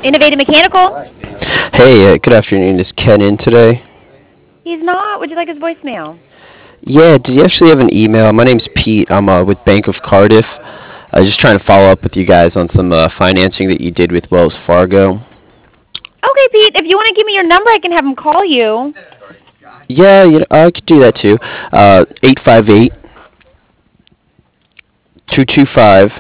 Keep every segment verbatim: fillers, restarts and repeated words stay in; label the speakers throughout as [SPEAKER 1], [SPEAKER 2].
[SPEAKER 1] Innovative Mechanical.
[SPEAKER 2] Hey, uh, good afternoon. Is Ken in today?
[SPEAKER 1] He's not. Would you like his voicemail?
[SPEAKER 2] Yeah, did you actually have an email? My name's Pete. I'm uh, with Bank of Cardiff. I was just trying to follow up with you guys on some uh, financing that you did with Wells Fargo.
[SPEAKER 1] Okay, Pete. If you want to give me your number, I can have him call you.
[SPEAKER 2] Yeah, you know, I could do that too. Uh, eight five eight, two two five,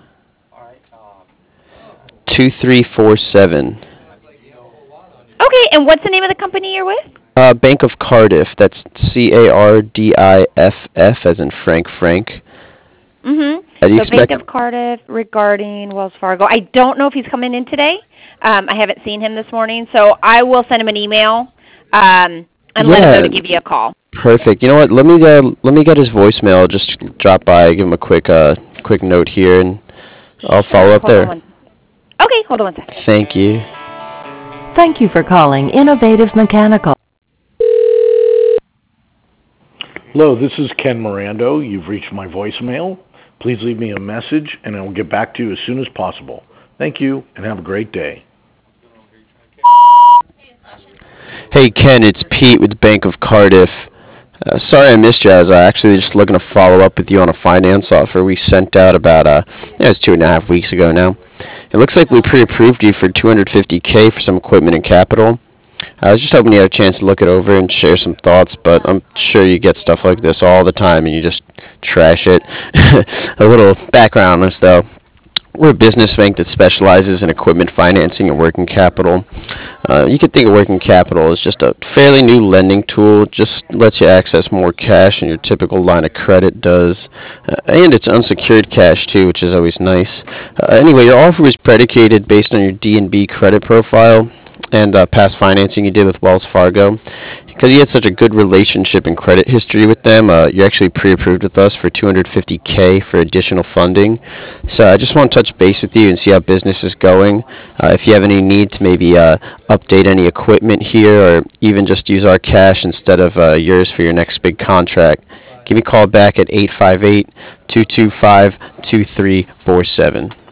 [SPEAKER 2] two three four seven.
[SPEAKER 1] Okay, and what's the name of the company you're with?
[SPEAKER 2] Uh, Bank of Cardiff. That's C A R D I F F as in Frank Frank.
[SPEAKER 1] Mm-hmm.
[SPEAKER 2] How do you
[SPEAKER 1] So Bank
[SPEAKER 2] expect?
[SPEAKER 1] of Cardiff regarding Wells Fargo. I don't know if he's coming in today. Um, I haven't seen him this morning, so I will send him an email um, and let him know
[SPEAKER 2] Yeah,
[SPEAKER 1] to give you a call.
[SPEAKER 2] perfect. You know what? Let me uh, let me get his voicemail. I'll just drop by, give him a quick uh quick note here, and I'll follow
[SPEAKER 1] Sure.
[SPEAKER 2] up
[SPEAKER 1] Hold on
[SPEAKER 2] there.
[SPEAKER 1] one. Okay, hold on one second.
[SPEAKER 2] Thank you.
[SPEAKER 3] Thank you for calling Innovative Mechanical.
[SPEAKER 4] Hello, this is Ken Mirando. You've reached my voicemail. Please leave me a message and I will get back to you as soon as possible. Thank you and have a great day.
[SPEAKER 2] Hey Ken, it's Pete with Bank of Cardiff. Uh, sorry I missed you. I was uh, actually just looking to follow up with you on a finance offer we sent out about uh, yeah, it was two and a half weeks ago now. It looks like we pre-approved you for two hundred fifty k for some equipment and capital. I was just hoping you had a chance to look it over and share some thoughts, but I'm sure you get stuff like this all the time and you just trash it. A little background on us though. We're a business bank that specializes in equipment financing and working capital. Uh, you could think of working capital as just a fairly new lending tool. Just lets you access more cash than your typical line of credit does. Uh, and it's unsecured cash too, which is always nice. Uh, anyway, your offer was predicated based on your D and B credit profile and uh, past financing you did with Wells Fargo. Because you had such a good relationship and credit history with them, uh, you're actually pre-approved with us for two hundred fifty k for additional funding. So I just want to touch base with you and see how business is going. Uh, if you have any need to maybe uh, update any equipment here or even just use our cash instead of uh, yours for your next big contract, give me a call back at eight five eight, two two five, two three four seven.